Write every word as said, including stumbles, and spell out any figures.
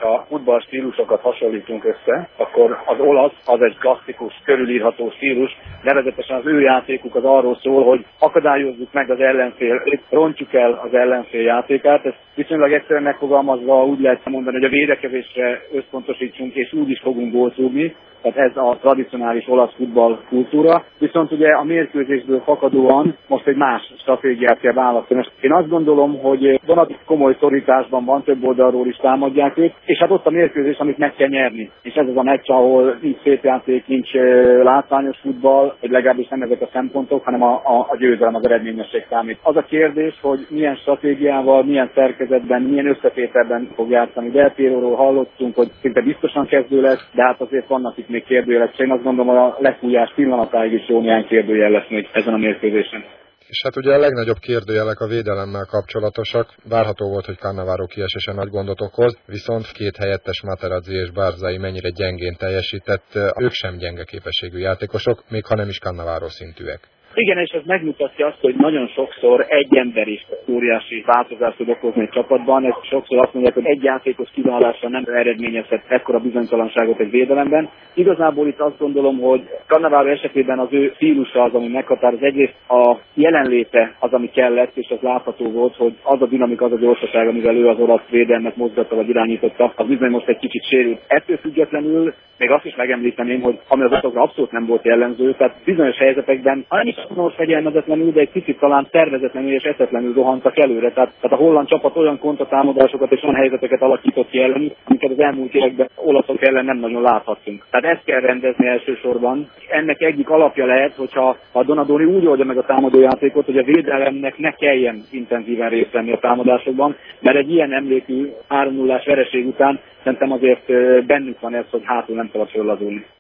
hogyha futball stílusokat hasonlítunk össze, akkor az olasz az egy klasszikus, körülírható stílus, nevezetesen az ő játékuk az arról szól, hogy akadályozzuk meg az ellenfél, rontjuk el az ellenfél játékát. Ezt viszonylag egyszerűen megfogalmazva úgy lehet mondani, hogy a védekezésre összpontosítsunk, és úgy is fogunk gólt rúgni. Tehát ez a tradicionális olasz futball kultúra. Viszont ugye a mérkőzésből fakadóan most egy más stratégiát kell választani. Én azt gondolom, hogy Donati komoly szorításban van, több oldalról is támadják őt, és hát ott a mérkőzés, amit meg kell nyerni. És ez az a meccs, ahol nincs szétjáték, nincs látványos futball, vagy legalábbis nem ezek a szempontok, hanem a, a, a győzelem, az eredményesség számít. Az a kérdés, hogy milyen stratégiával, milyen szerkezetben, milyen összetételben fog játszani. Del Pieróról hallottunk, hogy szinte biztosan kezdő lesz, de hát azért vannak itt még kérdőjelek. Én azt gondolom, a lefújás pillanatáig is jó néhány kérdőjel lesz még ezen a mérkőzésen. És hát ugye a legnagyobb kérdőjelek a védelemmel kapcsolatosak. Várható volt, hogy Cannavaro kiesése nagy gondot okoz, viszont két helyettes Materazzi és Barzai mennyire gyengén teljesített, ők sem gyenge képességű játékosok, még ha nem is Cannavaro szintűek. Igen, és ez megmutatja azt, hogy nagyon sokszor egy ember is óriási változást tud okozni egy csapatban. Ez sokszor azt mondják, hogy egy játékos kiválása nem eredményezhet ekkora bizonytalanságot egy védelemben. Igazából itt azt gondolom, hogy Cannavaro esetében az ő stílusa az, ami meghatároz. Egyrészt a jelenléte az, ami kellett, és az látható volt, hogy az a dinamika, az a gyorsaság, amivel ő az olasz védelmet mozgatta vagy irányította, az bizony most egy kicsit sérült. Ettől függetlenül még azt is megemlíteném, hogy ami az osztokra abszolút nem volt jellemző, tehát bizonyos helyzetekben, ha nem is most fegyelmezetlenül, de egy kicsit talán tervezetlenül és eszetlenül rohantak előre. Tehát, tehát a holland csapat olyan kontratámadásokat és olyan helyzeteket alakított ki ellenük, amiket az elmúlt években olaszok ellen nem nagyon láthattunk. Tehát ezt kell rendezni elsősorban. Ennek egyik alapja lehet, hogyha a Donadoni úgy oldja meg a támadójátékot, hogy a védelemnek ne kelljen intenzíven részt venni a támadásokban, mert egy ilyen emlékű három nullás vereség után szerintem azért bennük van ez, hogy hátul nem szabad föllazulni.